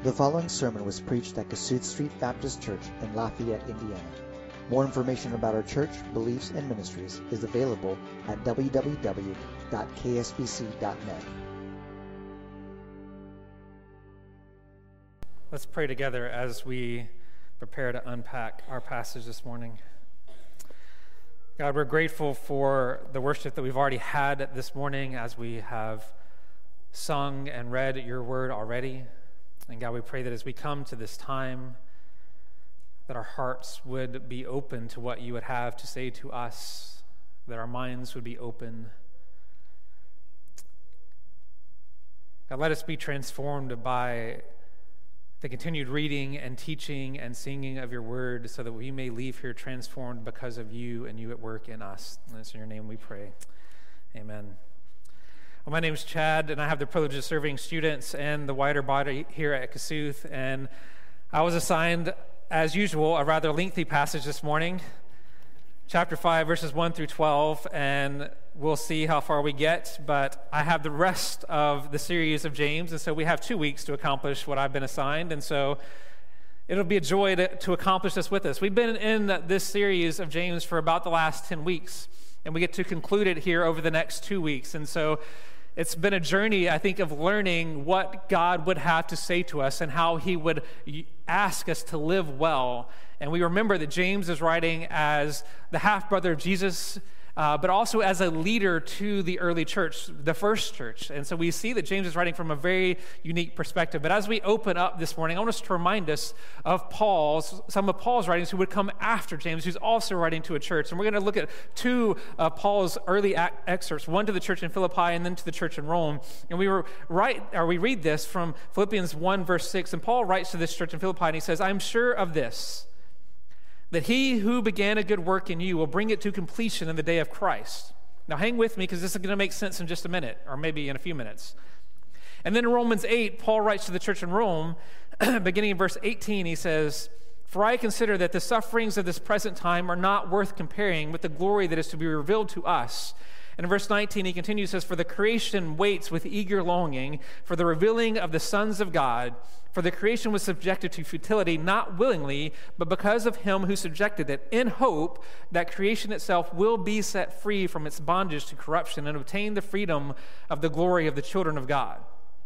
The following sermon was preached at Kasuth Street Baptist Church in Lafayette, Indiana. More information about our church, beliefs, and ministries is available at www.ksbc.net. Let's pray together as we prepare to unpack our passage this morning. God, we're grateful for the worship that we've already had this morning as we have sung and read your word already. And God, we pray that as we come to this time, that our hearts would be open to what you would have to say to us, that our minds would be open. God, let us be transformed by the continued reading and teaching and singing of your word so that we may leave here transformed because of you and you at work in us. And it's in your name we pray. Amen. Well, my name is Chad, and I have the privilege of serving students and the wider body here at Kasuth. And I was assigned, as usual, a rather lengthy passage this morning, chapter 5, verses 1 through 12, and we'll see how far we get. But I have the rest of the series of James, and so we have 2 weeks to accomplish what I've been assigned, and so it'll be a joy to accomplish this with us. We've been in this series of James for about the last 10 weeks, and we get to conclude it here over the next 2 weeks, and so it's been a journey, I think, of learning what God would have to say to us and how he would ask us to live well. And we remember that James is writing as the half-brother of Jesus, but also as a leader to the early church, the first church. And so we see that James is writing from a very unique perspective. But as we open up this morning, I want us to remind us of some of Paul's writings who would come after James, who's also writing to a church. And we're going to look at two of Paul's early excerpts, one to the church in Philippi and then to the church in Rome. And we read this from Philippians 1, verse 6. And Paul writes to this church in Philippi, and he says, "I'm sure of this, that he who began a good work in you will bring it to completion in the day of Christ." Now hang with me, because this is going to make sense in just a minute, or maybe in a few minutes. And then in Romans 8, Paul writes to the church in Rome, beginning in verse 18, he says, "For I consider that the sufferings of this present time are not worth comparing with the glory that is to be revealed to us." And in verse 19, he continues, says, "For the creation waits with eager longing for the revealing of the sons of God. For the creation was subjected to futility, not willingly, but because of him who subjected it, in hope that creation itself will be set free from its bondage to corruption and obtain the freedom of the glory of the children of God.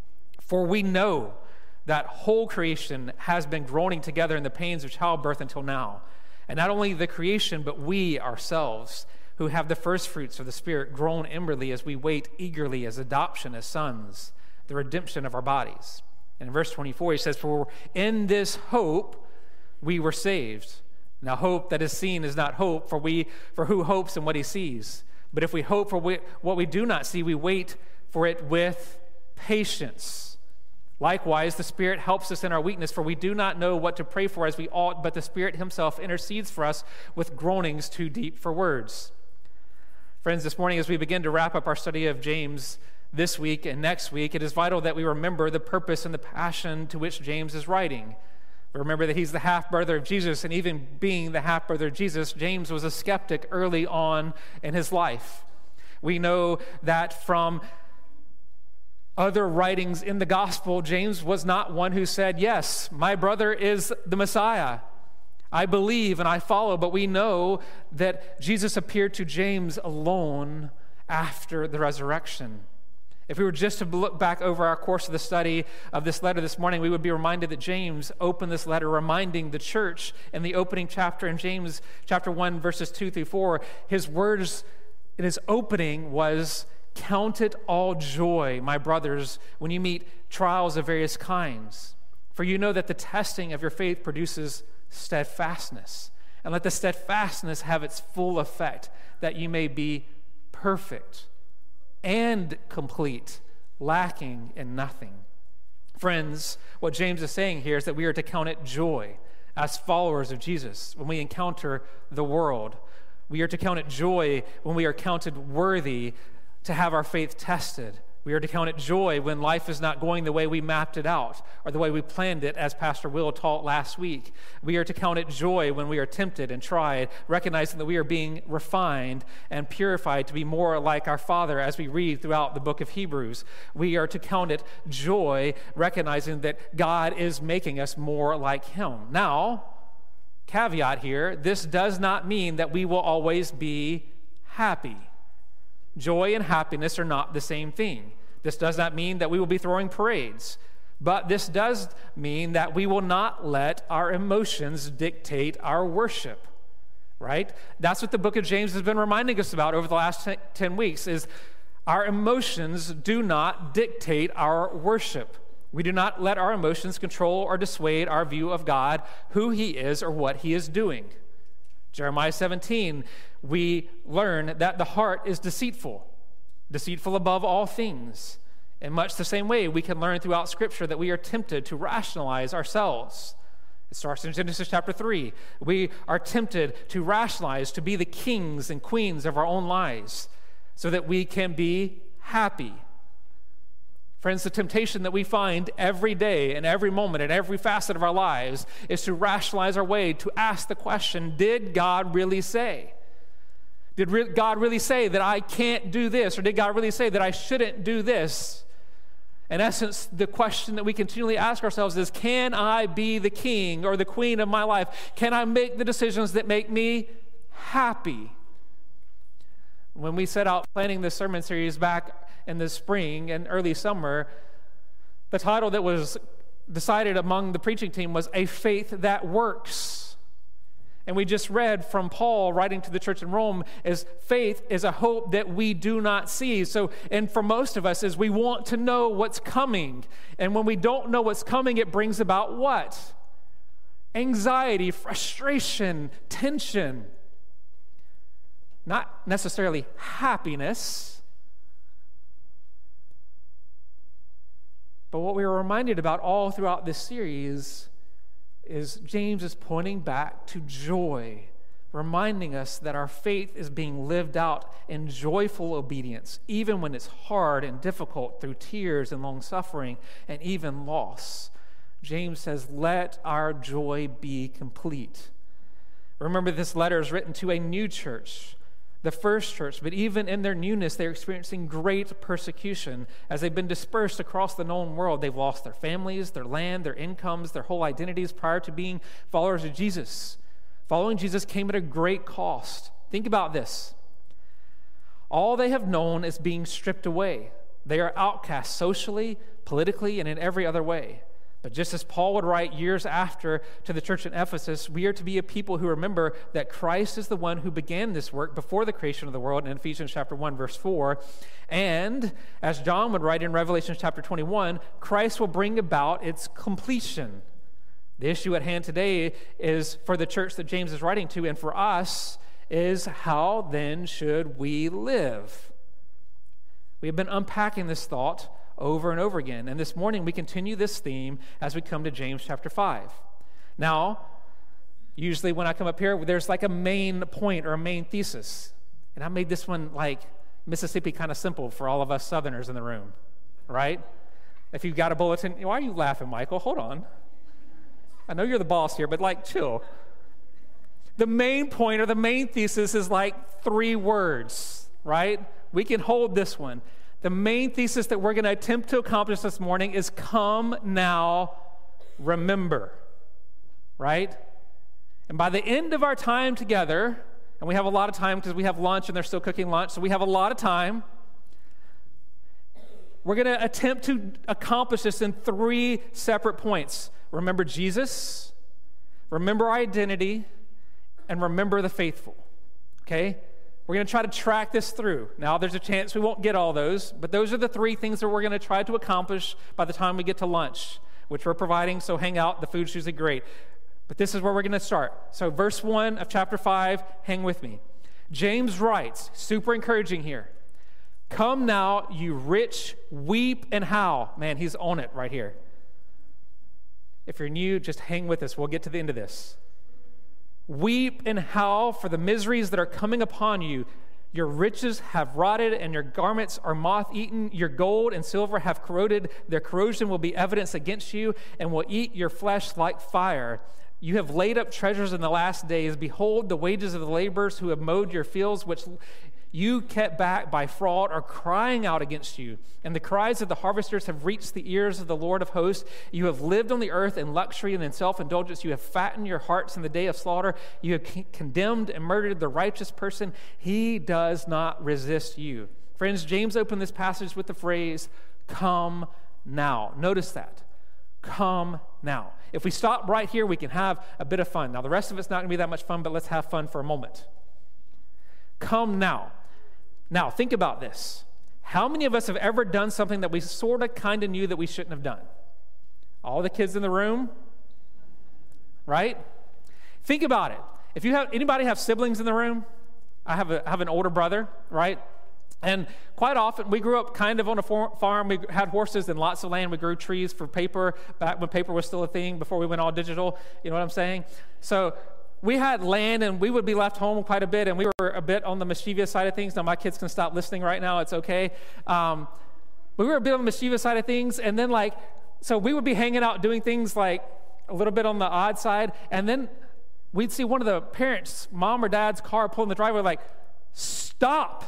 For we know that whole creation has been groaning together in the pains of childbirth until now. And not only the creation, but we ourselves, who have the first fruits of the Spirit, groan inwardly as we wait eagerly as adoption as sons, the redemption of our bodies." And in verse 24, he says, "For in this hope we were saved. Now hope that is seen is not hope, for who hopes in what he sees? But if we hope for what we do not see, we wait for it with patience. Likewise, the Spirit helps us in our weakness, for we do not know what to pray for as we ought, but the Spirit himself intercedes for us with groanings too deep for words." Friends, this morning as we begin to wrap up our study of James this week and next week, it is vital that we remember the purpose and the passion to which James is writing. Remember that he's the half-brother of Jesus, and even being the half-brother of Jesus, James was a skeptic early on in his life. We know that from other writings in the gospel, James was not one who said, "Yes, my brother is the Messiah. I believe and I follow," but we know that Jesus appeared to James alone after the resurrection. If we were just to look back over our course of the study of this letter this morning, we would be reminded that James opened this letter reminding the church in the opening chapter in James chapter 1, verses 2 through 4, his words in his opening was, "Count it all joy, my brothers, when you meet trials of various kinds. For you know that the testing of your faith produces steadfastness. And let the steadfastness have its full effect, that you may be perfect and complete, lacking in nothing." Friends, what James is saying here is that we are to count it joy as followers of Jesus when we encounter the world. We are to count it joy when we are counted worthy to have our faith tested We are to count it joy when life is not going the way we mapped it out or the way we planned it, as Pastor Will taught last week. We are to count it joy when we are tempted and tried, recognizing that we are being refined and purified to be more like our Father as we read throughout the book of Hebrews. We are to count it joy, recognizing that God is making us more like Him. Now, caveat here, this does not mean that we will always be happy. Joy and happiness are not the same thing. This does not mean that we will be throwing parades, but this does mean that we will not let our emotions dictate our worship, right? That's what the book of James has been reminding us about over the last 10 weeks, is our emotions do not dictate our worship. We do not let our emotions control or dissuade our view of God, who He is, or what He is doing. Jeremiah 17, we learn that the heart is deceitful above all things. In much the same way, we can learn throughout Scripture that we are tempted to rationalize ourselves. It starts in Genesis chapter 3. We are tempted to rationalize, to be the kings and queens of our own lives so that we can be happy. Friends, the temptation that we find every day and every moment and every facet of our lives is to rationalize our way, to ask the question, did God really say? Did God really say that I can't do this? Or did God really say that I shouldn't do this? In essence, the question that we continually ask ourselves is, can I be the king or the queen of my life? Can I make the decisions that make me happy? When we set out planning this sermon series back in the spring and early summer, the title that was decided among the preaching team was A Faith That Works. And we just read from Paul writing to the church in Rome, is faith is a hope that we do not see. So, and for most of us, is we want to know what's coming. And when we don't know what's coming, it brings about what? Anxiety, frustration, tension. Not necessarily happiness. But what we were reminded about all throughout this series is James is pointing back to joy, reminding us that our faith is being lived out in joyful obedience, even when it's hard and difficult through tears and long suffering and even loss. James says, let our joy be complete. Remember, this letter is written to a new church, the first church, but even in their newness, they're experiencing great persecution as they've been dispersed across the known world. They've lost their families, their land, their incomes, their whole identities prior to being followers of Jesus. Following Jesus came at a great cost. Think about this. All they have known is being stripped away. They are outcasts socially, politically, and in every other way. But just as Paul would write years after to the church in Ephesus, we are to be a people who remember that Christ is the one who began this work before the creation of the world in Ephesians chapter 1, verse 4. And as John would write in Revelation chapter 21, Christ will bring about its completion. The issue at hand today is for the church that James is writing to, and for us, is how then should we live? We have been unpacking this thought over and over again. And this morning we continue this theme as we come to James chapter 5. Now, usually when I come up here, there's like a main point or a main thesis. And I made this one like Mississippi kind of simple for all of us Southerners in the room, right? If you've got a bulletin, why are you laughing, Michael? Hold on. I know you're the boss here, but like chill. The main point or the main thesis is like 3 words, right? We can hold this one. The main thesis that we're going to attempt to accomplish this morning is come now, remember, right? And by the end of our time together, and we have a lot of time because we have lunch and they're still cooking lunch, so we have a lot of time, we're going to attempt to accomplish this in 3 separate points. Remember Jesus, remember our identity, and remember the faithful, okay? We're going to try to track this through. Now, there's a chance we won't get all those, but those are the 3 things that we're going to try to accomplish by the time we get to lunch, which we're providing, so hang out. The food's usually great. But this is where we're going to start. So verse 1 of chapter 5, hang with me. James writes, super encouraging here, come now, you rich, weep and howl. Man, he's on it right here. If you're new, just hang with us. We'll get to the end of this. Weep and howl for the miseries that are coming upon you. Your riches have rotted, and your garments are moth-eaten. Your gold and silver have corroded. Their corrosion will be evidence against you and will eat your flesh like fire. You have laid up treasures in the last days. Behold, the wages of the laborers who have mowed your fields, which you kept back by fraud, are crying out against you. And the cries of the harvesters have reached the ears of the Lord of hosts. You have lived on the earth in luxury and in self-indulgence. You have fattened your hearts in the day of slaughter. You have condemned and murdered the righteous person. He does not resist you. Friends, James opened this passage with the phrase, come now. Notice that. Come now. If we stop right here, we can have a bit of fun. Now, the rest of it's not going to be that much fun, but let's have fun for a moment. Come now. Now, think about this. How many of us have ever done something that we sort of kind of knew that we shouldn't have done? All the kids in the room, right? Think about it. If you have anybody have siblings in the room? I have an older brother, right? And quite often, we grew up kind of on a farm. We had horses and lots of land. We grew trees for paper back when paper was still a thing, before we went all digital. You know what I'm saying? So we had land, and we would be left home quite a bit, and we were a bit on the mischievous side of things. Now, my kids can stop listening right now. It's okay. But we were a bit on the mischievous side of things, and then, so we would be hanging out doing things like a little bit on the odd side, and then we'd see one of the parents, mom or dad's car, pull in the driveway, like, stop,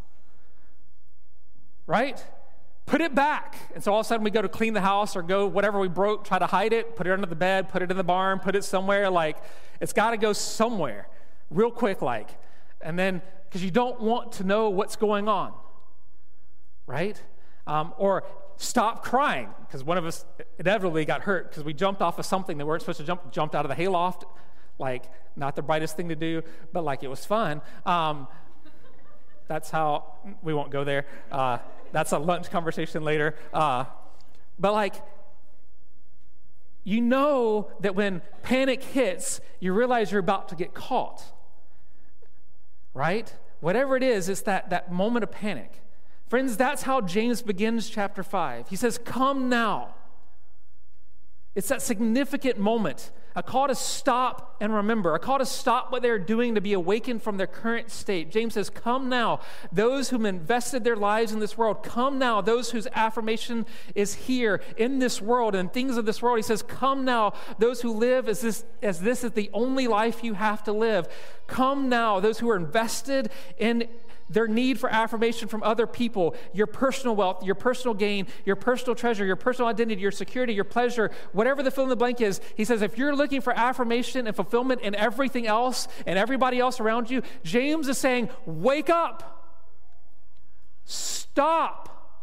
right? Put it back. And so all of a sudden we go to clean the house or go whatever we broke, try to hide it, put it under the bed, put it in the barn, put it somewhere. It's got to go somewhere real quick, and then because you don't want to know what's going on, right? Or stop crying, because one of us inevitably got hurt because we jumped off of something that we weren't supposed to jumped out of the hayloft. Not the brightest thing to do, but it was fun. That's how, we won't go there. That's a lunch conversation later. But you know that when panic hits, you realize you're about to get caught, right? Whatever it is, it's that moment of panic. Friends, that's how James begins chapter 5. He says, come now. It's that significant moment, a call to stop and remember, a call to stop what they're doing, to be awakened from their current state. James says, come now, those who've invested their lives in this world. Come now, those whose affirmation is here in this world and things of this world. He says, come now, those who live as this is the only life you have to live. Come now, those who are invested in their need for affirmation from other people, your personal wealth, your personal gain, your personal treasure, your personal identity, your security, your pleasure, whatever the fill in the blank is. He says, if you're looking for affirmation and fulfillment in everything else and everybody else around you, James is saying, wake up. Stop.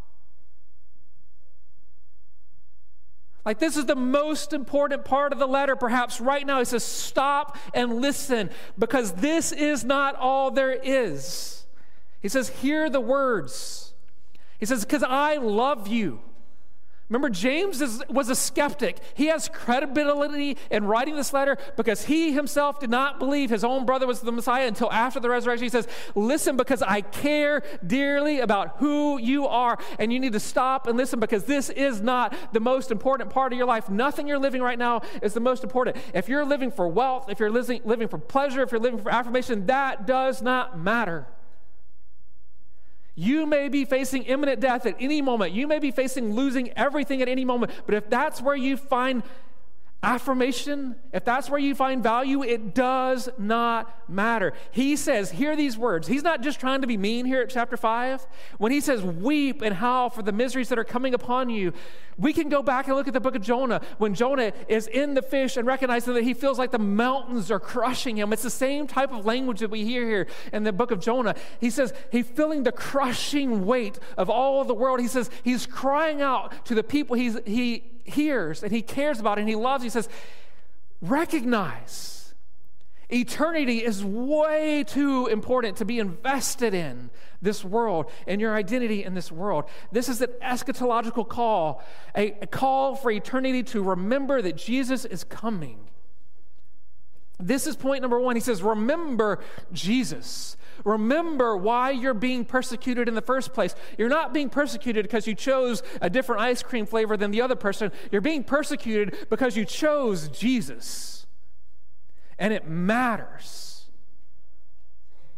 This is the most important part of the letter, perhaps right now. He says, stop and listen, because this is not all there is. He says, hear the words. He says, because I love you. Remember, James was a skeptic. He has credibility in writing this letter because he himself did not believe his own brother was the Messiah until after the resurrection. He says, listen, because I care dearly about who you are, and you need to stop and listen, because this is not the most important part of your life. Nothing you're living right now is the most important. If you're living for wealth, if you're living for pleasure, if you're living for affirmation, that does not matter. You may be facing imminent death at any moment. You may be facing losing everything at any moment. But if that's where you find affirmation, if that's where you find value, it does not matter. He says, hear these words. He's not just trying to be mean here at chapter 5. When he says, weep and howl for the miseries that are coming upon you, we can go back and look at the book of Jonah. When Jonah is in the fish and recognizing that he feels like the mountains are crushing him. It's the same type of language that we hear here in the book of Jonah. He says he's feeling the crushing weight of all of the world. He says he's crying out to the people he hears and he cares about and he loves. He says, recognize eternity is way too important to be invested in this world and your identity in this world. This is an eschatological call, a call for eternity to remember that Jesus is coming. This is point number 1. He says, remember Jesus. Remember why you're being persecuted in the first place. You're not being persecuted because you chose a different ice cream flavor than the other person. You're being persecuted because you chose Jesus. And it matters.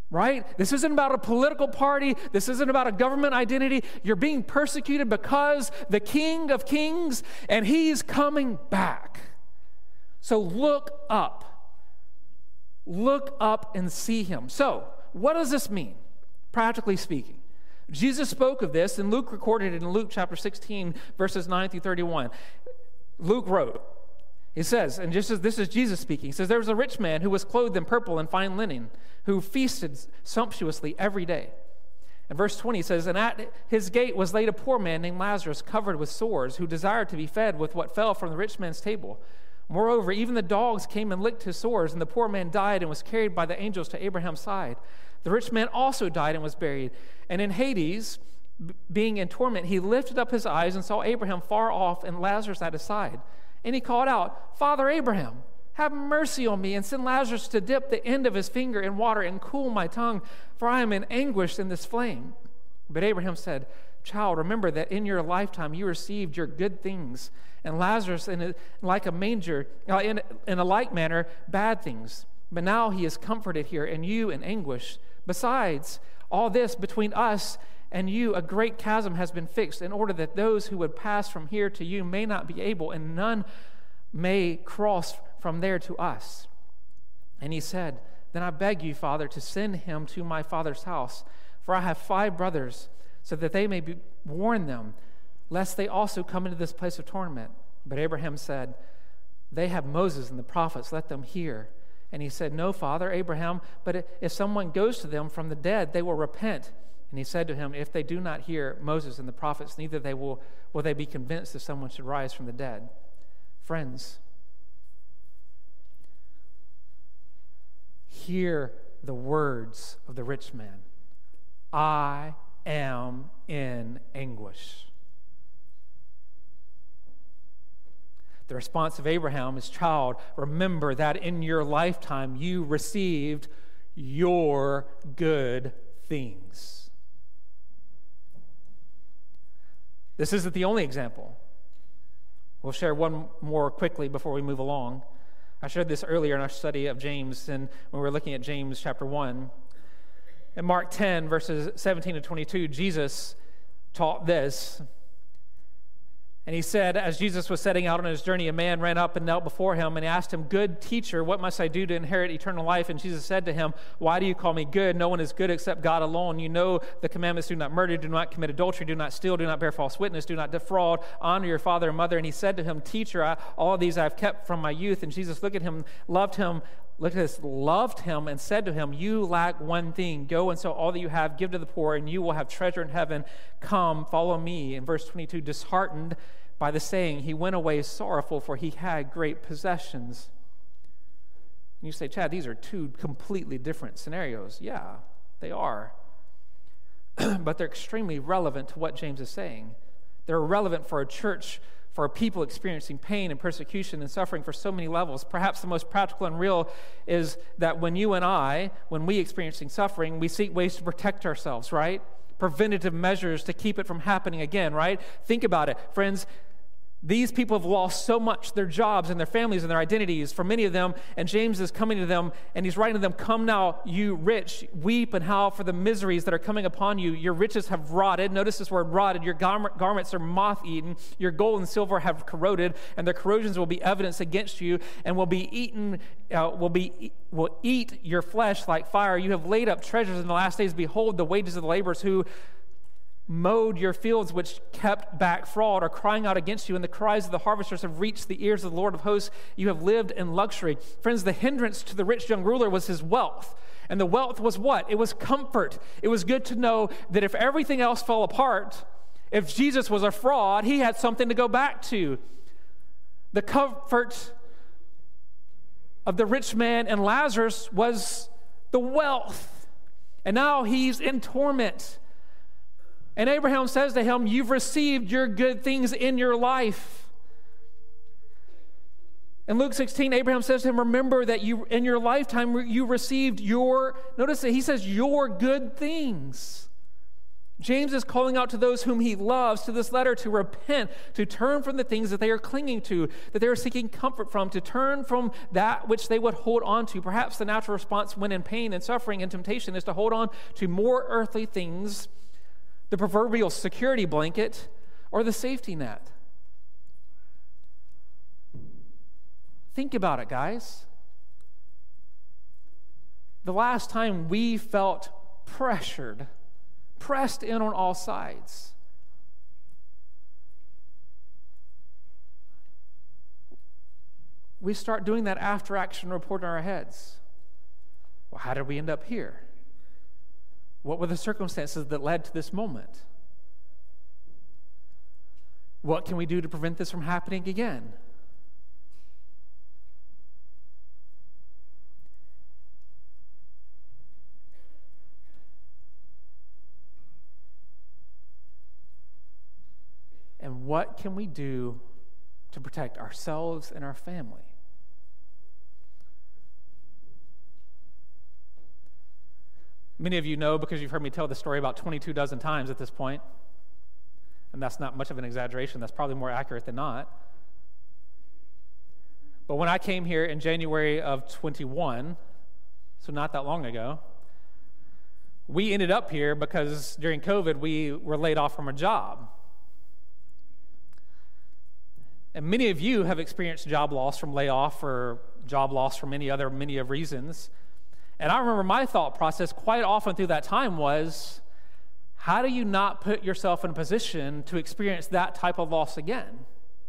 right? This isn't about a political party. This isn't about a government identity. You're being persecuted because the King of Kings, and he's coming back. So look up. Look up and see him. So, what does this mean, practically speaking? Jesus spoke of this, and Luke recorded it in Luke chapter 16, verses 9 through 31. Luke wrote, he says, and just as this is Jesus speaking, he says, there was a rich man who was clothed in purple and fine linen, who feasted sumptuously every day. And verse 20 says, and at his gate was laid a poor man named Lazarus, covered with sores, who desired to be fed with what fell from the rich man's table. Moreover, even the dogs came and licked his sores, and the poor man died and was carried by the angels to Abraham's side. The rich man also died and was buried. And in Hades, being in torment, he lifted up his eyes and saw Abraham far off and Lazarus at his side. And he called out, Father Abraham, have mercy on me, and send Lazarus to dip the end of his finger in water and cool my tongue, for I am in anguish in this flame. But Abraham said, Child, remember that in your lifetime you received your good things, and Lazarus in a like manner bad things. But now he is comforted here, and you in anguish. Besides all this, between us and you a great chasm has been fixed, in order that those who would pass from here to you may not be able, and none may cross from there to us. And he said, Then I beg you, Father, to send him to my father's house, for I have 5 brothers, so that they may warn them, lest they also come into this place of torment. But Abraham said, They have Moses and the prophets, let them hear. And he said, No, Father Abraham, but if someone goes to them from the dead, they will repent. And he said to him, If they do not hear Moses and the prophets, neither will they be convinced if someone should rise from the dead. Friends, hear the words of the rich man. I am in anguish. The response of Abraham is, Child, remember that in your lifetime you received your good things. This isn't the only example. We'll share one more quickly before we move along. I shared this earlier in our study of James, and when we were looking at James chapter 1. In Mark 10, verses 17 to 22, Jesus taught this. And he said, as Jesus was setting out on his journey, a man ran up and knelt before him and asked him, Good teacher, what must I do to inherit eternal life? And Jesus said to him, Why do you call me good? No one is good except God alone. You know the commandments: do not murder, do not commit adultery, do not steal, do not bear false witness, do not defraud, honor your father and mother. And he said to him, Teacher, all of these I have kept from my youth. And Jesus looked at him, loved him, and said to him, You lack one thing. Go and sell all that you have, give to the poor, and you will have treasure in heaven. Come, follow me. In verse 22, disheartened by the saying, he went away sorrowful, for he had great possessions. And you say, Chad, these are 2 completely different scenarios. Yeah, they are. But they're extremely relevant to what James is saying. They're relevant for a church, for a people experiencing pain and persecution and suffering for so many levels. Perhaps the most practical and real is that when you and I, when we experiencing suffering, we seek ways to protect ourselves, right? Preventative measures to keep it from happening again, right? Think about it, friends. These people have lost so much, their jobs and their families and their identities, for many of them, and James is coming to them, and he's writing to them, Come now, you rich, weep and howl for the miseries that are coming upon you. Your riches have rotted. Notice this word, rotted. Your garments are moth-eaten. Your gold and silver have corroded, and their corrosions will be evidence against you, and will eat your flesh like fire. You have laid up treasures in the last days. Behold, the wages of the laborers who mowed your fields, which kept back fraud, are crying out against you, and the cries of the harvesters have reached the ears of the Lord of hosts. You have lived in luxury. Friends, the hindrance to the rich young ruler was his wealth. And the wealth was what? It was comfort. It was good to know that if everything else fell apart, if Jesus was a fraud, he had something to go back to. The comfort of the rich man and Lazarus was the wealth. And now he's in torment. And Abraham says to him, You've received your good things in your life. In Luke 16, Abraham says to him, Remember that you in your lifetime you received notice that he says, your good things. James is calling out to those whom he loves to this letter to repent, to turn from the things that they are clinging to, that they are seeking comfort from, to turn from that which they would hold on to. Perhaps the natural response when in pain and suffering and temptation is to hold on to more earthly things, the proverbial security blanket or the safety net. Think about it, guys. The last time we felt pressed in on all sides, we start doing that after action report in our heads. Well, how did we end up here? What were the circumstances that led to this moment? What can we do to prevent this from happening again? And what can we do to protect ourselves and our family? Many of you know, because you've heard me tell the story about 22 dozen times at this point, and that's not much of an exaggeration. That's probably more accurate than not. But when I came here in January of 21, so not that long ago, we ended up here because during COVID we were laid off from a job. And many of you have experienced job loss from layoff or job loss for many of reasons. And I remember my thought process quite often through that time was, how do you not put yourself in a position to experience that type of loss again?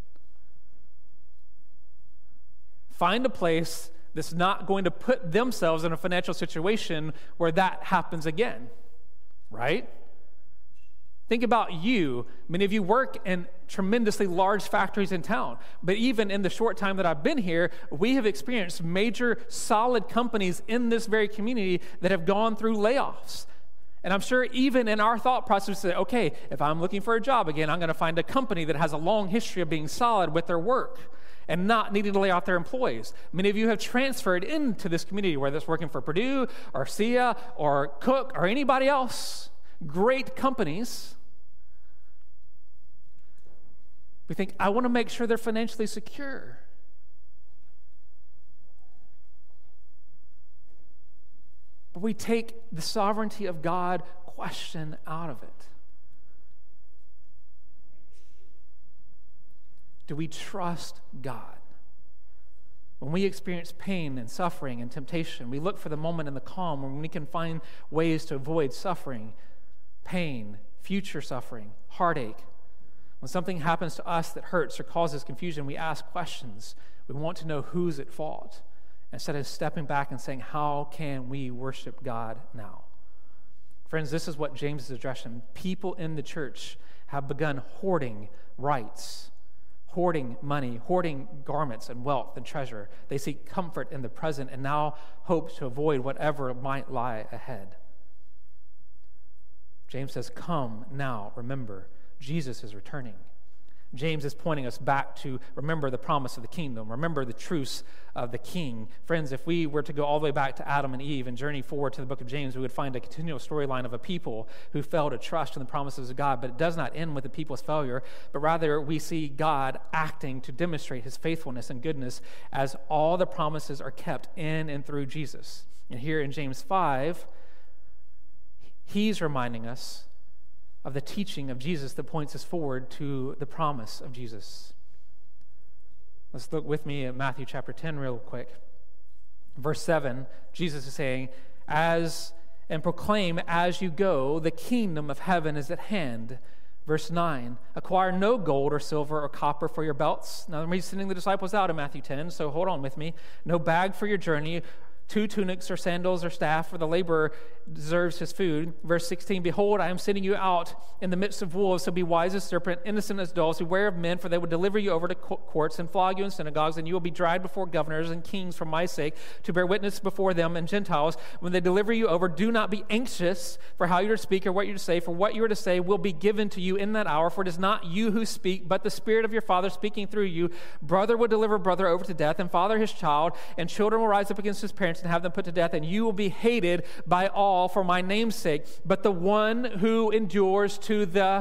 Find a place that's not going to put themselves in a financial situation where that happens again, right? Think about you. Many of you work in tremendously large factories in town. But even in the short time that I've been here, we have experienced major solid companies in this very community that have gone through layoffs. And I'm sure even in our thought process, we say, okay, if I'm looking for a job again, I'm going to find a company that has a long history of being solid with their work and not needing to lay off their employees. Many of you have transferred into this community, whether it's working for Purdue or SIA or Cook or anybody else. Great companies. We think, I want to make sure they're financially secure. But we take the sovereignty of God question out of it. Do we trust God? When we experience pain and suffering and temptation, we look for the moment in the calm when we can find ways to avoid suffering, pain, future suffering, heartache. When something happens to us that hurts or causes confusion, we ask questions. We want to know who's at fault, instead of stepping back and saying, how can we worship God now? Friends, this is what James is addressing. People in the church have begun hoarding rights, hoarding money, hoarding garments and wealth and treasure. They seek comfort in the present and now hope to avoid whatever might lie ahead. James says, come now, remember, Jesus is returning. James is pointing us back to remember the promise of the kingdom, remember the truths of the king. Friends, if we were to go all the way back to Adam and Eve and journey forward to the book of James, we would find a continual storyline of a people who failed to trust in the promises of God. But it does not end with the people's failure, but rather we see God acting to demonstrate his faithfulness and goodness as all the promises are kept in and through Jesus. And here in James 5, he's reminding us of the teaching of Jesus that points us forward to the promise of Jesus. Let's look with me at Matthew chapter 10 real quick. Verse 7, Jesus is saying, and proclaim as you go, the kingdom of heaven is at hand. Verse 9, acquire no gold or silver or copper for your belts. Now, I'm sending the disciples out in Matthew 10, so hold on with me. No bag for your journey, 2 tunics or sandals or staff, for the laborer deserves his food. Verse 16, behold, I am sending you out in the midst of wolves, so be wise as serpent, innocent as doves, beware of men, for they will deliver you over to courts and flog you in synagogues, and you will be dragged before governors and kings for my sake, to bear witness before them and Gentiles. When they deliver you over, do not be anxious for how you are to speak or what you are to say, for what you are to say will be given to you in that hour, for it is not you who speak, but the Spirit of your Father speaking through you. Brother will deliver brother over to death, and father his child, and children will rise up against his parents parents and have them put to death, and you will be hated by all for my name's sake. But the one who endures to the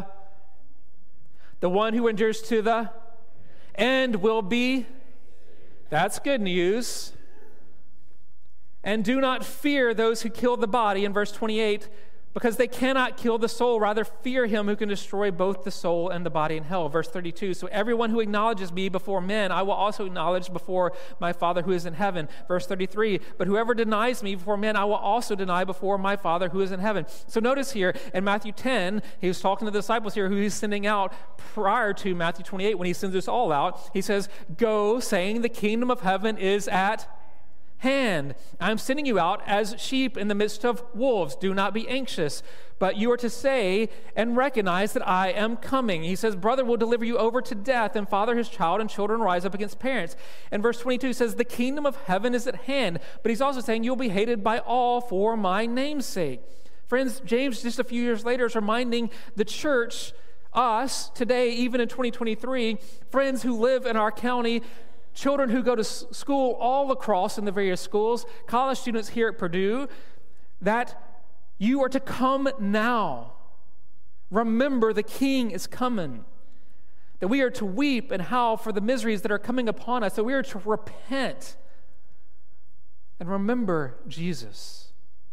end will be, that's good news. And do not fear those who kill the body, in verse 28, because they cannot kill the soul. Rather, fear him who can destroy both the soul and the body in hell. Verse 32, so everyone who acknowledges me before men, I will also acknowledge before my Father who is in heaven. Verse 33, but whoever denies me before men, I will also deny before my Father who is in heaven. So notice here in Matthew 10, he was talking to the disciples here who he's sending out prior to Matthew 28 when he sends us all out. He says, go, saying the kingdom of heaven is at hand. I'm sending you out as sheep in the midst of wolves. Do not be anxious, but you are to say and recognize that I am coming. He says, brother will deliver you over to death, and father his child, and children rise up against parents. And verse 22 says, the kingdom of heaven is at hand. But he's also saying, you'll be hated by all for my name's sake. Friends, James, just a few years later, is reminding the church, us, today, even in 2023, friends who live in our county, children who go to school all across in the various schools, college students here at Purdue, that you are to come now. Remember, the King is coming. That we are to weep and howl for the miseries that are coming upon us. That we are to repent and remember Jesus.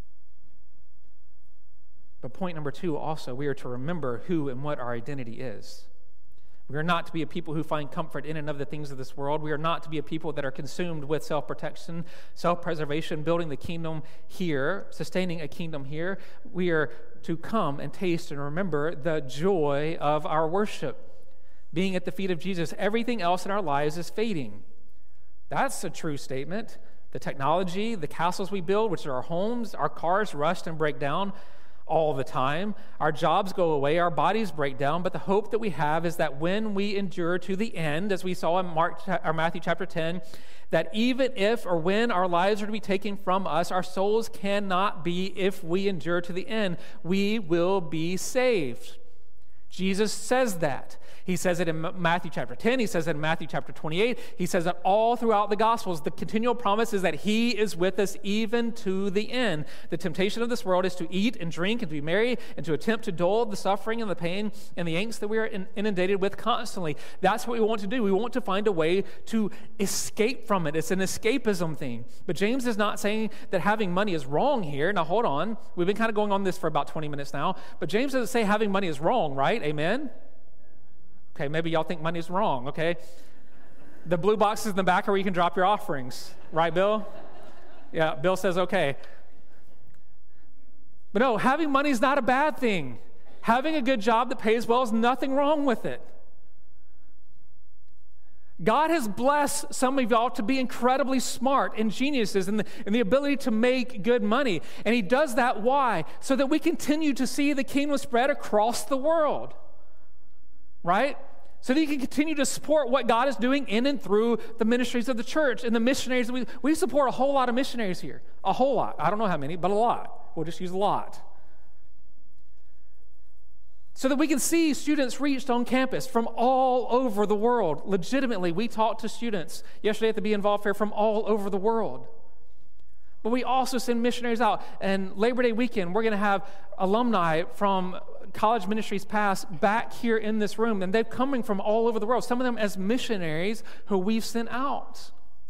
But point number 2 also, we are to remember who and what our identity is. We are not to be a people who find comfort in and of the things of this world. We are not to be a people that are consumed with self-protection, self-preservation, building the kingdom here, sustaining a kingdom here. We are to come and taste and remember the joy of our worship, being at the feet of Jesus. Everything else in our lives is fading. That's a true statement. The technology, the castles we build, which are our homes, our cars rust and break down all the time. Our jobs go away, our bodies break down, but the hope that we have is that when we endure to the end, as we saw in Matthew chapter 10, that even if or when our lives are to be taken from us, our souls cannot be, if we endure to the end, we will be saved. Jesus says that. He says it in Matthew chapter 10. He says it in Matthew chapter 28. He says it all throughout the Gospels. The continual promise is that he is with us even to the end. The temptation of this world is to eat and drink and to be merry and to attempt to dull the suffering and the pain and the angst that we are inundated with constantly. That's what we want to do. We want to find a way to escape from it. It's an escapism thing. But James is not saying that having money is wrong here. Now, hold on. We've been kind of going on this for about 20 minutes now. But James doesn't say having money is wrong, right? Amen? Okay, maybe y'all think money's wrong, okay? The blue boxes in the back are where you can drop your offerings. Right, Bill? Yeah, Bill says okay. But no, having money is not a bad thing. Having a good job that pays well is nothing wrong with it. God has blessed some of y'all to be incredibly smart and geniuses in the ability to make good money. And he does that, why? So that we continue to see the kingdom spread across the world. Right? So that you can continue to support what God is doing in and through the ministries of the church and the missionaries. We support a whole lot of missionaries here. A whole lot. I don't know how many, but a lot. We'll just use a lot. So that we can see students reached on campus from all over the world. Legitimately, we talked to students yesterday at the Be Involved Fair from all over the world. But we also send missionaries out. And Labor Day weekend, we're going to have alumni from college ministries past back here in this room, and they're coming from all over the world, some of them as missionaries who we've sent out.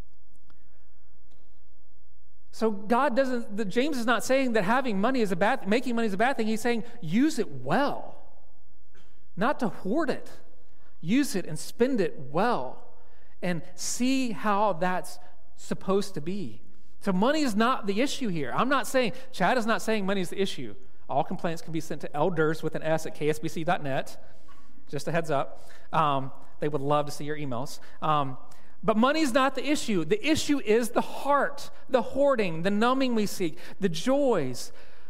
So James is not saying that having money is making money is a bad thing. He's saying use it well, not to hoard it. Use it and spend it well and see how that's supposed to be. So money is not the issue here. Chad is not saying money is the issue. All complaints can be sent to elders with an S at ksbc.net. Just a heads up. They would love to see your emails. But money is not the issue. The issue is the heart, the hoarding, the numbing we seek, the joys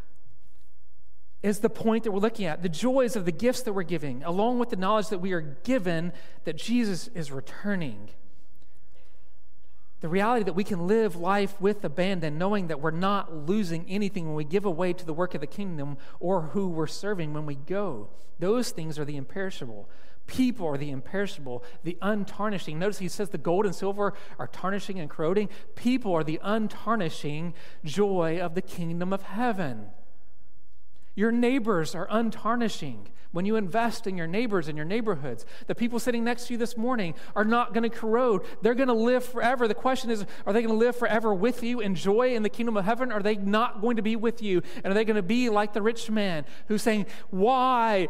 is the point that we're looking at. The joys of the gifts that we're giving, along with the knowledge that we are given that Jesus is returning. The reality that we can live life with abandon, knowing that we're not losing anything when we give away to the work of the kingdom or who we're serving when we go. Those things are the imperishable. People are the imperishable, the untarnishing. Notice he says the gold and silver are tarnishing and corroding. People are the untarnishing joy of the kingdom of heaven. Your neighbors are untarnishing. When you invest in your neighbors and your neighborhoods, the people sitting next to you this morning are not going to corrode. They're going to live forever. The question is, are they going to live forever with you in joy in the kingdom of heaven? Or are they not going to be with you? And are they going to be like the rich man who's saying, why?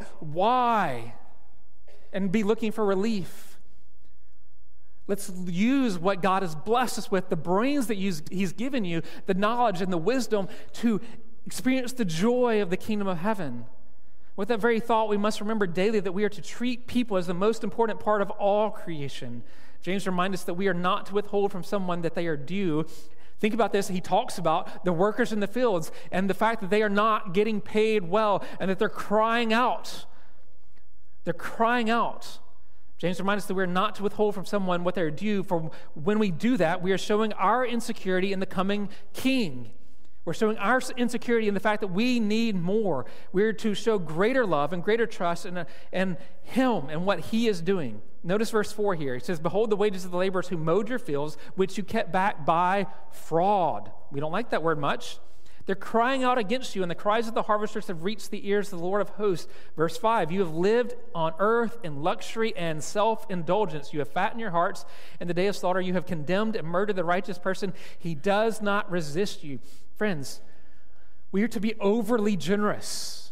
And be looking for relief. Let's use what God has blessed us with, the brains that He's given you, the knowledge and the wisdom to experience the joy of the kingdom of heaven. With that very thought, we must remember daily that we are to treat people as the most important part of all creation. James reminds us that we are not to withhold from someone that they are due. Think about this. He talks about the workers in the fields and the fact that they are not getting paid well and that they're crying out. They're crying out. James reminds us that we're not to withhold from someone what they're due, for when we do that, we are showing our insecurity in the coming king. We're showing our insecurity in the fact that we need more. We're to show greater love and greater trust in Him and what He is doing. Notice verse 4 here. He says, behold the wages of the laborers who mowed your fields, which you kept back by fraud. We don't like that word much. They're crying out against you, and the cries of the harvesters have reached the ears of the Lord of hosts. Verse 5, you have lived on earth in luxury and self-indulgence. You have fattened your hearts in the day of slaughter. You have condemned and murdered the righteous person. He does not resist you. Friends, we are to be overly generous.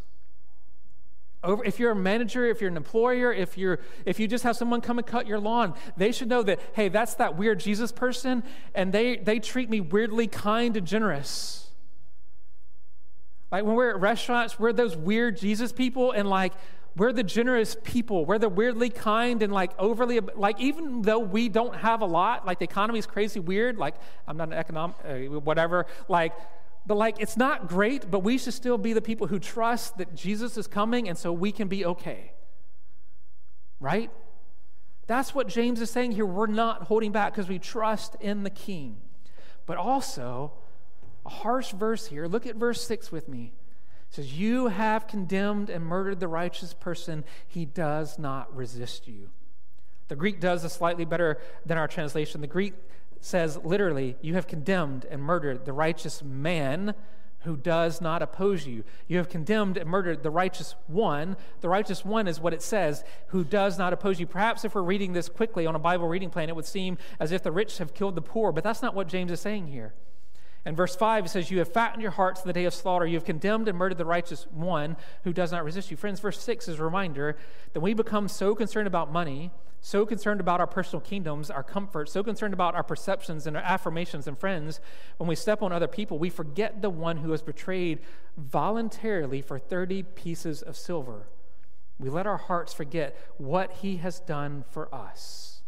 If you're a manager, if you're an employer, if you just have someone come and cut your lawn, they should know that, hey, that's that weird Jesus person, and they treat me weirdly kind and generous. Like when we're at restaurants, we're those weird Jesus people, and like we're the generous people. We're the weirdly kind and like overly, like even though we don't have a lot, like the economy is crazy weird, like I'm not an economic, whatever, like, but like it's not great, but we should still be the people who trust that Jesus is coming, and so we can be okay. Right? That's what James is saying here. We're not holding back because we trust in the King. But also, a harsh verse here. Look at verse 6 with me. It says, you have condemned and murdered the righteous person. He does not resist you. The Greek does this slightly better than our translation. The Greek says literally, you have condemned and murdered the righteous man who does not oppose you. You have condemned and murdered the righteous one. The righteous one is what it says, who does not oppose you. Perhaps if we're reading this quickly on a Bible reading plan, it would seem as if the rich have killed the poor, but that's not what James is saying here. In verse 5, it says, you have fattened your hearts in the day of slaughter. You have condemned and murdered the righteous one who does not resist you. Friends, verse 6 is a reminder that we become so concerned about money, so concerned about our personal kingdoms, our comfort, so concerned about our perceptions and our affirmations. And friends, when we step on other people, we forget the one who was betrayed voluntarily for 30 pieces of silver. We let our hearts forget what He has done for us.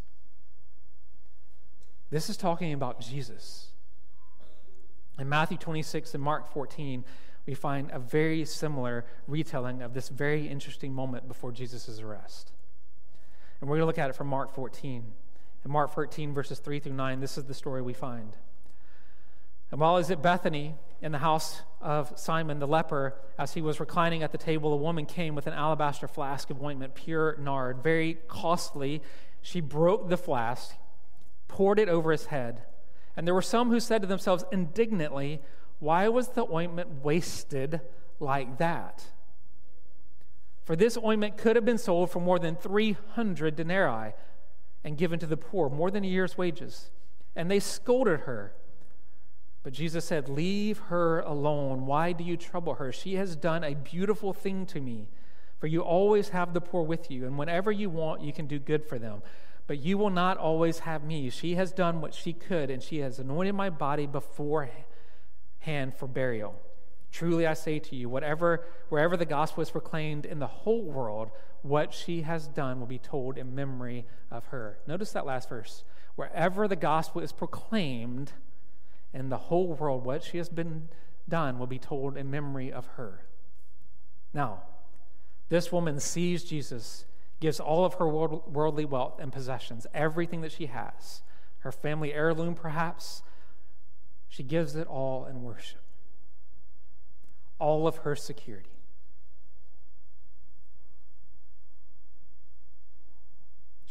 This is talking about Jesus. In Matthew 26 and Mark 14, we find a very similar retelling of this very interesting moment before Jesus' arrest. And we're going to look at it from Mark 14. In Mark 14, verses 3 through 9, this is the story we find. And while he was at Bethany, in the house of Simon the leper, as he was reclining at the table, a woman came with an alabaster flask of ointment, pure nard, very costly. She broke the flask, poured it over his head. And there were some who said to themselves indignantly, why was the ointment wasted like that? For this ointment could have been sold for more than 300 denarii and given to the poor, more than a year's wages. And they scolded her. But Jesus said, leave her alone. Why do you trouble her? She has done a beautiful thing to me. For you always have the poor with you, and whenever you want, you can do good for them. But you will not always have me. She has done what she could, and she has anointed my body beforehand for burial. Truly I say to you, wherever the gospel is proclaimed in the whole world, what she has done will be told in memory of her. Notice that last verse. Wherever the gospel is proclaimed in the whole world, what she has been done will be told in memory of her. Now, this woman sees Jesus, gives all of her worldly wealth and possessions, everything that she has, her family heirloom perhaps. She gives it all in worship. All of her security.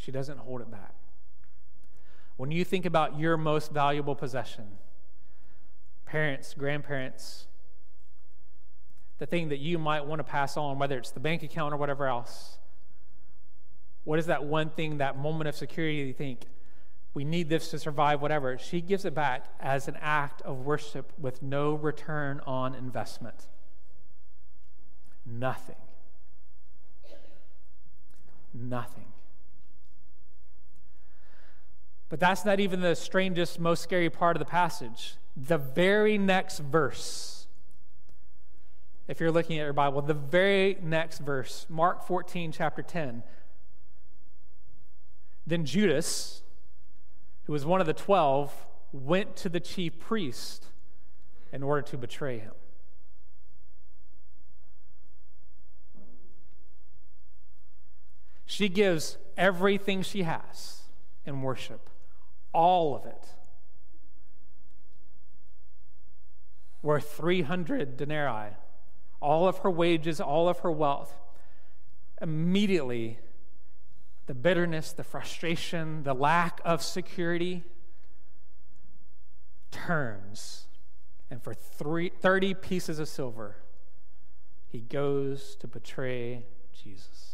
She doesn't hold it back. When you think about your most valuable possession, parents, grandparents, the thing that you might want to pass on, whether it's the bank account or whatever else, what is that one thing, that moment of security you think, we need this to survive, whatever? She gives it back as an act of worship with no return on investment. Nothing. Nothing. But that's not even the strangest, most scary part of the passage. The very next verse, if you're looking at your Bible, the very next verse, Mark 14, chapter 10. Then Judas, who was one of the 12, went to the chief priest in order to betray him. She gives everything she has in worship, all of it, worth 300 denarii, all of her wages, all of her wealth. Immediately, the bitterness, the frustration, the lack of security turns. And for 30 pieces of silver, he goes to betray Jesus.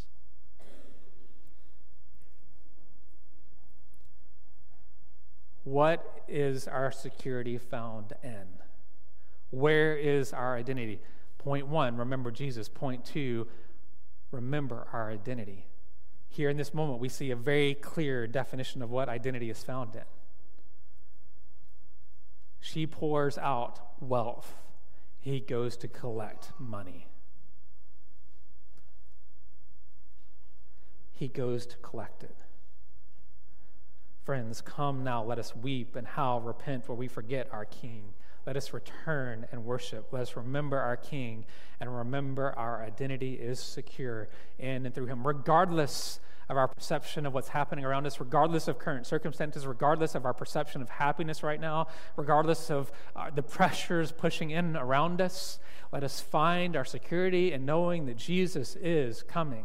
What is our security found in? Where is our identity? Point 1, remember Jesus. Point 2, remember our identity. Here in this moment, we see a very clear definition of what identity is found in. She pours out wealth. He goes to collect money. He goes to collect it. Friends, come now, let us weep and howl, repent, for we forget our King. Let us return and worship. Let us remember our King and remember our identity is secure in and through him, regardless of our perception of what's happening around us, regardless of current circumstances, regardless of our perception of happiness right now, regardless of the pressures pushing in around us. Let us find our security in knowing that Jesus is coming.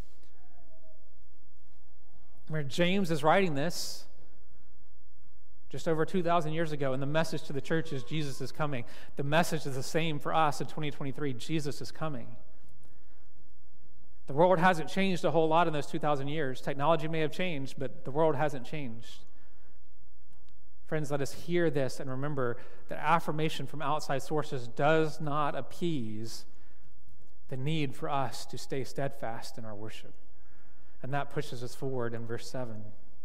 Where James is writing this just over 2,000 years ago, and the message to the church is Jesus is coming. The message is the same for us in 2023. Jesus is coming. The world hasn't changed a whole lot in those 2,000 years. Technology may have changed, but the world hasn't changed. Friends, let us hear this and remember that affirmation from outside sources does not appease the need for us to stay steadfast in our worship. And that pushes us forward in verse 7.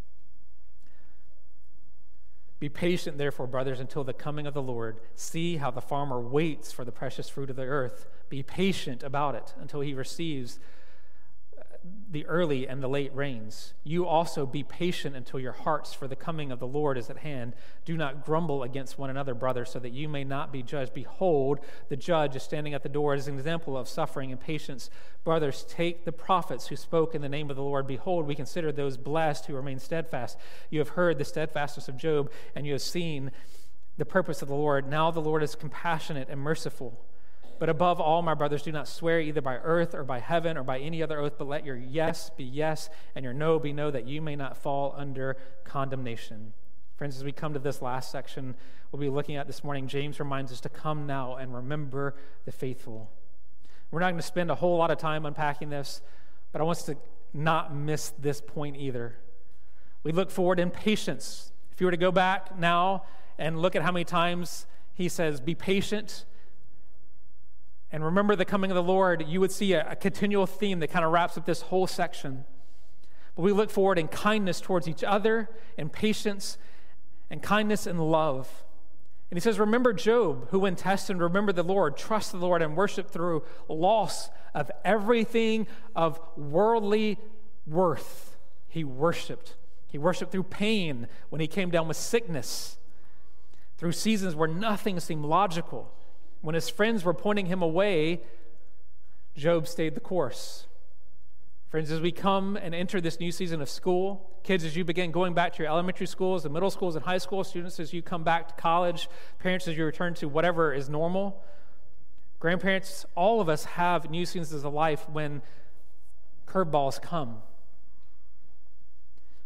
Be patient, therefore, brothers, until the coming of the Lord. See how the farmer waits for the precious fruit of the earth. Be patient about it until he receives the early and the late rains. You also be patient until your hearts for the coming of the Lord is at hand. Do not grumble against one another, brothers, so that you may not be judged. Behold, the judge is standing at the door as an example of suffering and patience. Brothers, take the prophets who spoke in the name of the Lord. Behold, we consider those blessed who remain steadfast. You have heard the steadfastness of Job, and you have seen the purpose of the Lord. Now the Lord is compassionate and merciful. But above all, my brothers, do not swear either by earth or by heaven or by any other oath, but let your yes be yes and your no be no, that you may not fall under condemnation. Friends, as we come to this last section we'll be looking at this morning, James reminds us to come now and remember the faithful. We're not going to spend a whole lot of time unpacking this, but I want us to not miss this point either. We look forward in patience. If you were to go back now and look at how many times he says, be patient, and remember the coming of the Lord, you would see a continual theme that kind of wraps up this whole section. But we look forward in kindness towards each other, in patience, and kindness and love. And he says, remember Job, who when tested remembered the Lord, trust the Lord, and worship through loss of everything of worldly worth. He worshiped. He worshiped through pain when he came down with sickness, through seasons where nothing seemed logical. When his friends were pointing him away, Job stayed the course. Friends, as we come and enter this new season of school, kids, as you begin going back to your elementary schools and middle schools and high school, students as you come back to college, parents as you return to whatever is normal, grandparents, all of us have new seasons of life when curveballs come.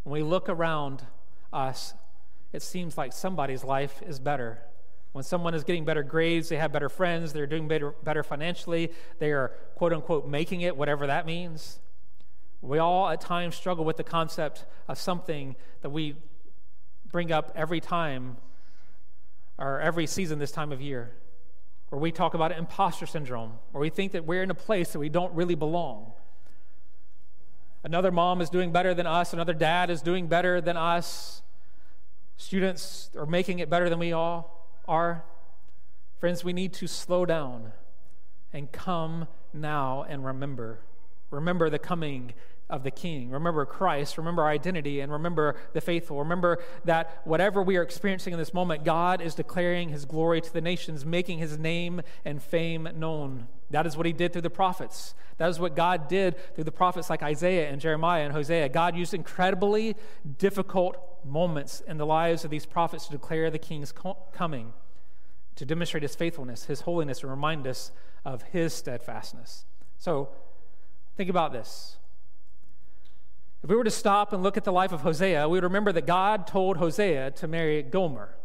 When we look around us, it seems like somebody's life is better. When someone is getting better grades, they have better friends, they're doing better financially, they are, quote unquote, making it, whatever that means. We all at times struggle with the concept of something that we bring up every time or every season this time of year, where we talk about imposter syndrome, where we think that we're in a place that we don't really belong. Another mom is doing better than us, another dad is doing better than us. Students are making it better than we all are. Friends, we need to slow down and come now and remember the coming of the King. Remember Christ, remember our identity, and remember the faithful. Remember that whatever we are experiencing in this moment, God is declaring his glory to the nations, making his name and fame known. That is what he did through the prophets. That is what God did through the prophets like Isaiah and Jeremiah and Hosea. God used incredibly difficult moments in the lives of these prophets to declare the King's coming, to demonstrate his faithfulness, his holiness, and remind us of his steadfastness. So, think about this. If we were to stop and look at the life of Hosea, we would remember that God told Hosea to marry Gomer.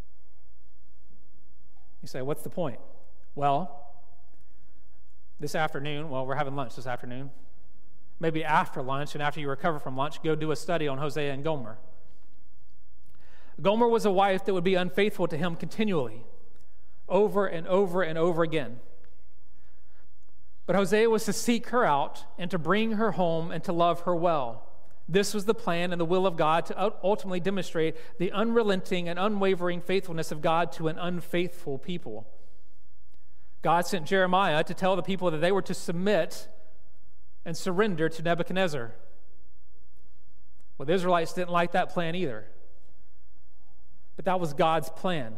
You say, what's the point? Well, this afternoon, we're having lunch this afternoon. Maybe after lunch and after you recover from lunch, go do a study on Hosea and Gomer. Gomer was a wife that would be unfaithful to him continually, over and over and over again. But Hosea was to seek her out and to bring her home and to love her well. This was the plan and the will of God to ultimately demonstrate the unrelenting and unwavering faithfulness of God to an unfaithful people. God sent Jeremiah to tell the people that they were to submit and surrender to Nebuchadnezzar. Well, the Israelites didn't like that plan either. But that was God's plan.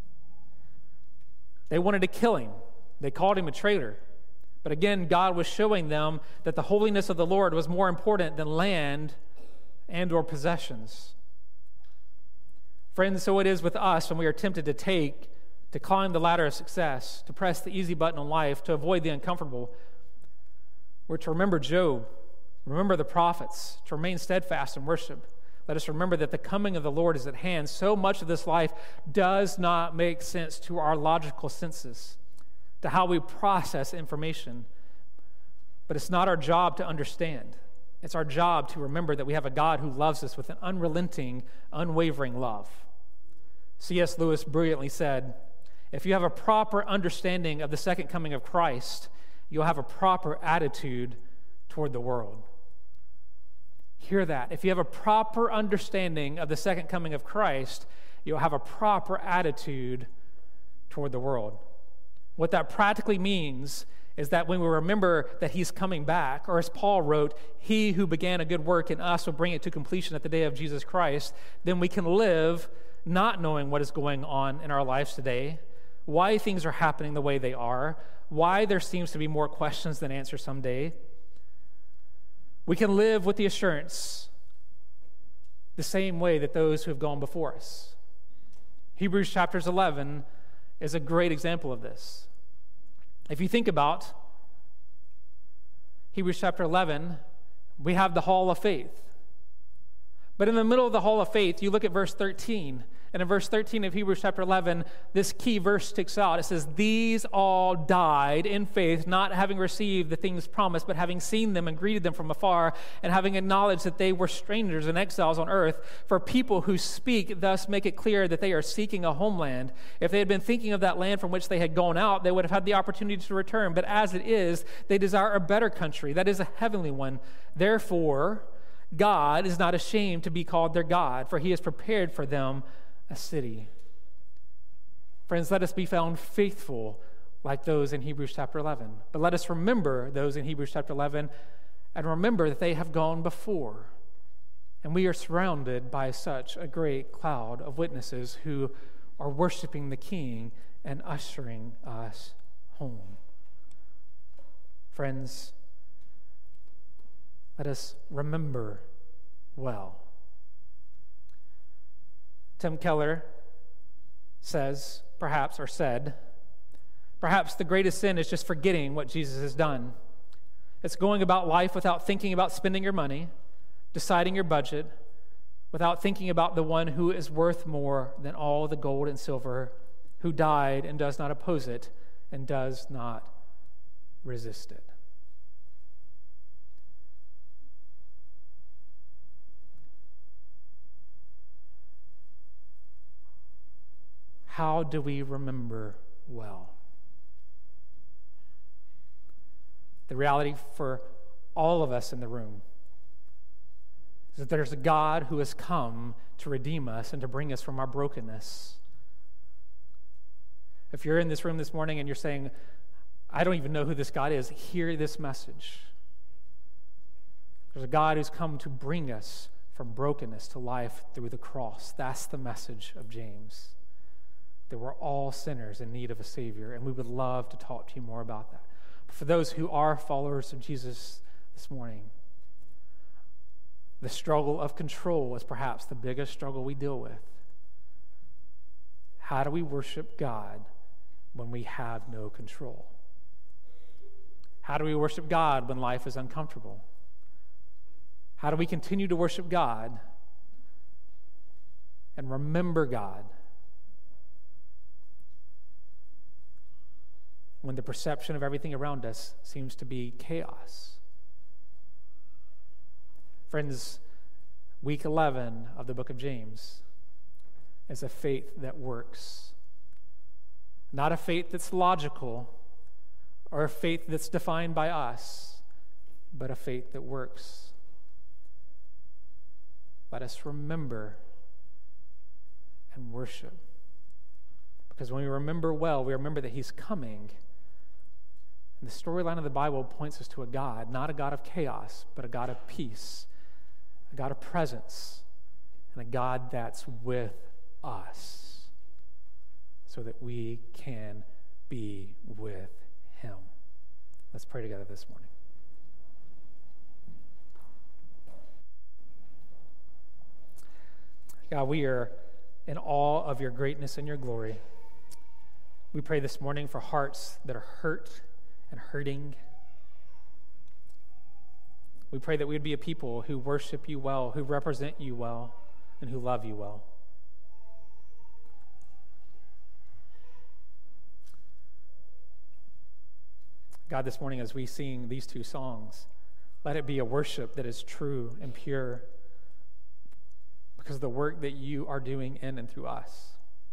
They wanted to kill him. They called him a traitor. But again, God was showing them that the holiness of the Lord was more important than land and or possessions. Friends, so it is with us when we are tempted to climb the ladder of success, to press the easy button on life, to avoid the uncomfortable. We're to remember Job, remember the prophets, to remain steadfast in worship. Let us remember that the coming of the Lord is at hand. So much of this life does not make sense to our logical senses, to how we process information. But it's not our job to understand. It's our job to remember that we have a God who loves us with an unrelenting, unwavering love. C.S. Lewis brilliantly said, if you have a proper understanding of the second coming of Christ, you'll have a proper attitude toward the world. Hear that. If you have a proper understanding of the second coming of Christ, you'll have a proper attitude toward the world. What that practically means is that when we remember that he's coming back, or as Paul wrote, he who began a good work in us will bring it to completion at the day of Jesus Christ, then we can live not knowing what is going on in our lives today, why things are happening the way they are, why there seems to be more questions than answers someday. We can live with the assurance the same way that those who have gone before us. Hebrews chapters 11 is a great example of this. If you think about Hebrews chapter 11, we have the hall of faith. But in the middle of the hall of faith, you look at verse 13. And in verse 13 of Hebrews chapter 11, this key verse sticks out. It says, these all died in faith, not having received the things promised, but having seen them and greeted them from afar, and having acknowledged that they were strangers and exiles on earth. For people who speak thus make it clear that they are seeking a homeland. If they had been thinking of that land from which they had gone out, they would have had the opportunity to return. But as it is, they desire a better country, that is a heavenly one. Therefore, God is not ashamed to be called their God, for he has prepared for them a city. Friends, let us be found faithful like those in Hebrews chapter 11. But let us remember those in Hebrews chapter 11 and remember that they have gone before. And we are surrounded by such a great cloud of witnesses who are worshiping the King and ushering us home. Friends, let us remember well. Tim Keller says, perhaps the greatest sin is just forgetting what Jesus has done. It's going about life without thinking about spending your money, deciding your budget, without thinking about the one who is worth more than all the gold and silver, who died and does not oppose it and does not resist it. How do we remember well? The reality for all of us in the room is that there's a God who has come to redeem us and to bring us from our brokenness. If you're in this room this morning and you're saying, I don't even know who this God is, hear this message. There's a God who's come to bring us from brokenness to life through the cross. That's the message of James. That we're all sinners in need of a Savior, and we would love to talk to you more about that. But for those who are followers of Jesus this morning, the struggle of control is perhaps the biggest struggle we deal with. How do we worship God when we have no control? How do we worship God when life is uncomfortable? How do we continue to worship God and remember God when the perception of everything around us seems to be chaos? Friends, week 11 of the book of James is a faith that works. Not a faith that's logical or a faith that's defined by us, but a faith that works. Let us remember and worship. Because when we remember well, we remember that he's coming. And the storyline of the Bible points us to a God, not a God of chaos, but a God of peace, a God of presence, and a God that's with us so that we can be with him. Let's pray together this morning. God, we are in awe of your greatness and your glory. We pray this morning for hearts that are hurt and hurting. We pray that we would be a people who worship you well, who represent you well, and who love you well. God, this morning as we sing these two songs, let it be a worship that is true and pure because of the work that you are doing in and through us.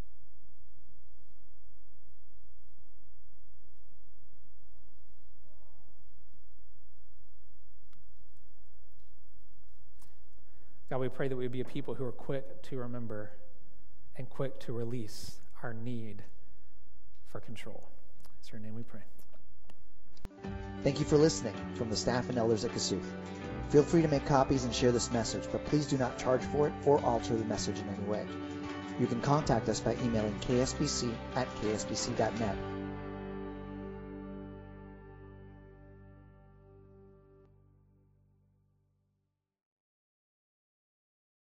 God, we pray that we would be a people who are quick to remember and quick to release our need for control. It's your name we pray. Thank you for listening from the staff and elders at Kasuth. Feel free to make copies and share this message, but please do not charge for it or alter the message in any way. You can contact us by emailing ksbc@ksbc.net